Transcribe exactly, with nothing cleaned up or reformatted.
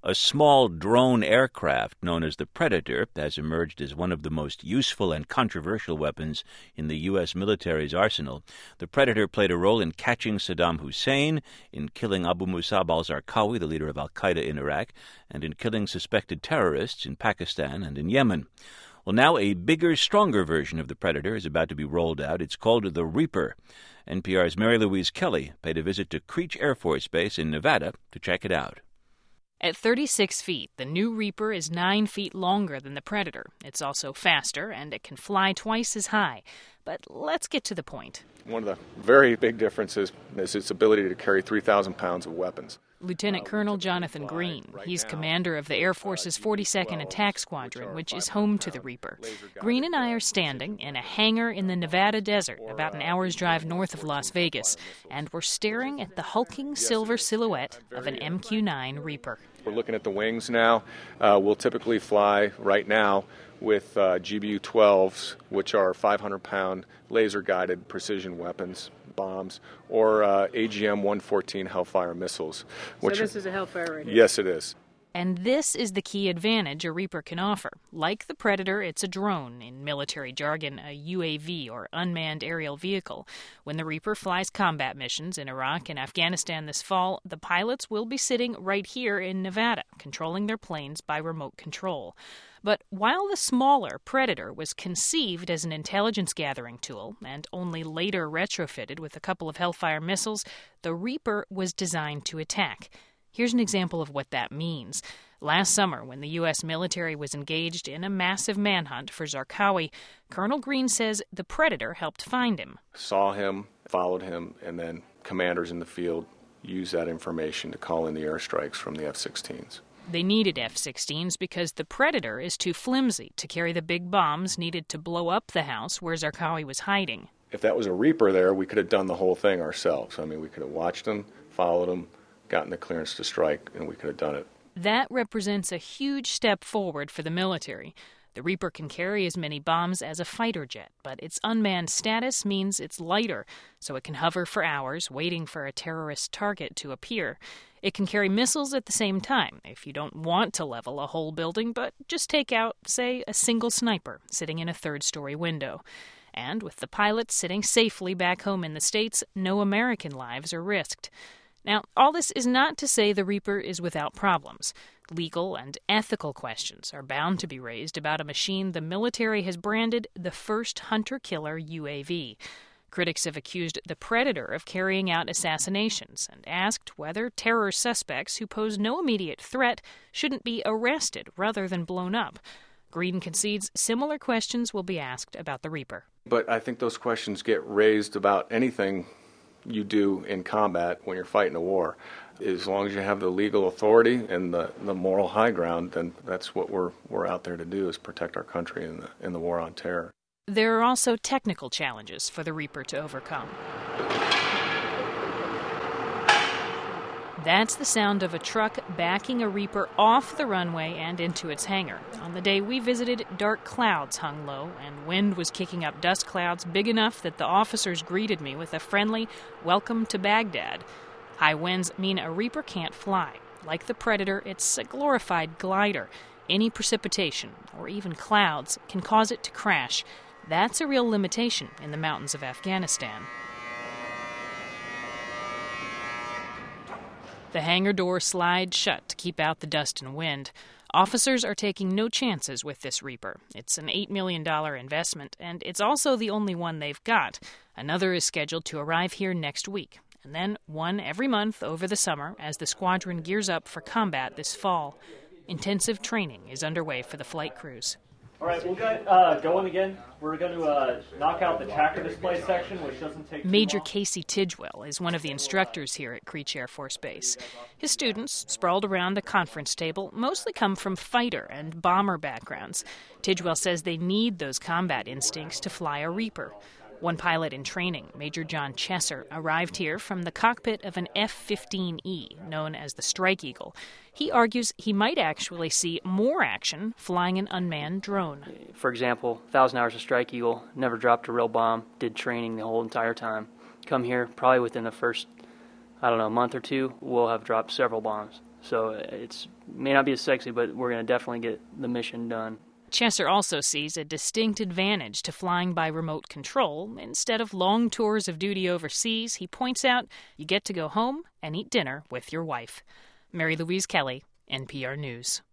A small drone aircraft known as the Predator has emerged as one of the most useful and controversial weapons in the U S military's arsenal. The Predator played a role in catching Saddam Hussein, in killing Abu Musab al-Zarqawi, the leader of al-Qaeda in Iraq, and in killing suspected terrorists in Pakistan and in Yemen. Well, now a bigger, stronger version of the Predator is about to be rolled out. It's called the Reaper. N P R's Mary Louise Kelly paid a visit to Creech Air Force Base in Nevada to check it out. At thirty-six feet, the new Reaper is nine feet longer than the Predator. It's also faster, and it can fly twice as high. But let's get to the point. One of the very big differences is its ability to carry three thousand pounds of weapons. Lieutenant Colonel Jonathan Green. He's commander of the Air Force's forty-second Attack Squadron, which is home to the Reaper. Green and I are standing in a hangar in the Nevada desert, about an hour's drive north of Las Vegas, and we're staring at the hulking silver silhouette of an M Q nine Reaper. We're looking at the wings now. Uh, we'll typically fly right now with uh, G B U twelves, which are five hundred pound laser-guided precision weapons, bombs, or uh, A G M one fourteen Hellfire missiles. Which so this are, is a Hellfire right here? Yes, it is. And this is the key advantage a Reaper can offer. Like the Predator, it's a drone, in military jargon, a U A V, or unmanned aerial vehicle. When the Reaper flies combat missions in Iraq and Afghanistan this fall, the pilots will be sitting right here in Nevada, controlling their planes by remote control. But while the smaller Predator was conceived as an intelligence-gathering tool and only later retrofitted with a couple of Hellfire missiles, the Reaper was designed to attack. Here's an example of what that means. Last summer, when the U S military was engaged in a massive manhunt for Zarqawi, Colonel Green says the Predator helped find him. Saw him, followed him, and then commanders in the field used that information to call in the airstrikes from the F sixteens. They needed F sixteens because the Predator is too flimsy to carry the big bombs needed to blow up the house where Zarqawi was hiding. If that was a Reaper there, we could have done the whole thing ourselves. I mean, we could have watched him, followed him, gotten the clearance to strike, and we could have done it. That represents a huge step forward for the military. The Reaper can carry as many bombs as a fighter jet, but its unmanned status means it's lighter, so it can hover for hours waiting for a terrorist target to appear. It can carry missiles at the same time if you don't want to level a whole building, but just take out, say, a single sniper sitting in a third-story window. And with the pilots sitting safely back home in the States, no American lives are risked. Now, all this is not to say the Reaper is without problems. Legal and ethical questions are bound to be raised about a machine the military has branded the first hunter-killer U A V. Critics have accused the Predator of carrying out assassinations and asked whether terror suspects who pose no immediate threat shouldn't be arrested rather than blown up. Green concedes similar questions will be asked about the Reaper. But I think those questions get raised about anything you do in combat when you're fighting a war. As long as you have the legal authority and the, the moral high ground, then that's what we're we're out there to do, is protect our country in the in the war on terror. There are also technical challenges for the Reaper to overcome. That's the sound of a truck backing a Reaper off the runway and into its hangar. On the day we visited, dark clouds hung low, and wind was kicking up dust clouds big enough that the officers greeted me with a friendly, "Welcome to Baghdad." High winds mean a Reaper can't fly. Like the Predator, it's a glorified glider. Any precipitation, or even clouds, can cause it to crash. That's a real limitation in the mountains of Afghanistan. The hangar door slides shut to keep out the dust and wind. Officers are taking no chances with this Reaper. It's an eight million dollars investment, and it's also the only one they've got. Another is scheduled to arrive here next week, and then one every month over the summer as the squadron gears up for combat this fall. Intensive training is underway for the flight crews. All right, we'll get uh, going again. We're going to uh, knock out the tracker display section, which doesn't take Major Casey Tidgwell is one of the instructors here at Creech Air Force Base. His students, sprawled around the conference table, mostly come from fighter and bomber backgrounds. Tidgwell says they need those combat instincts to fly a Reaper. One pilot in training, Major John Chesser, arrived here from the cockpit of an F fifteen E, known as the Strike Eagle. He argues he might actually see more action flying an unmanned drone. For example, one thousand hours of Strike Eagle, never dropped a real bomb, did training the whole entire time. Come here, probably within the first, I don't know, month or two, we'll have dropped several bombs. So it's may not be as sexy, but we're going to definitely get the mission done. Chesser also sees a distinct advantage to flying by remote control. Instead of long tours of duty overseas, he points out you get to go home and eat dinner with your wife. Mary Louise Kelly, N P R News.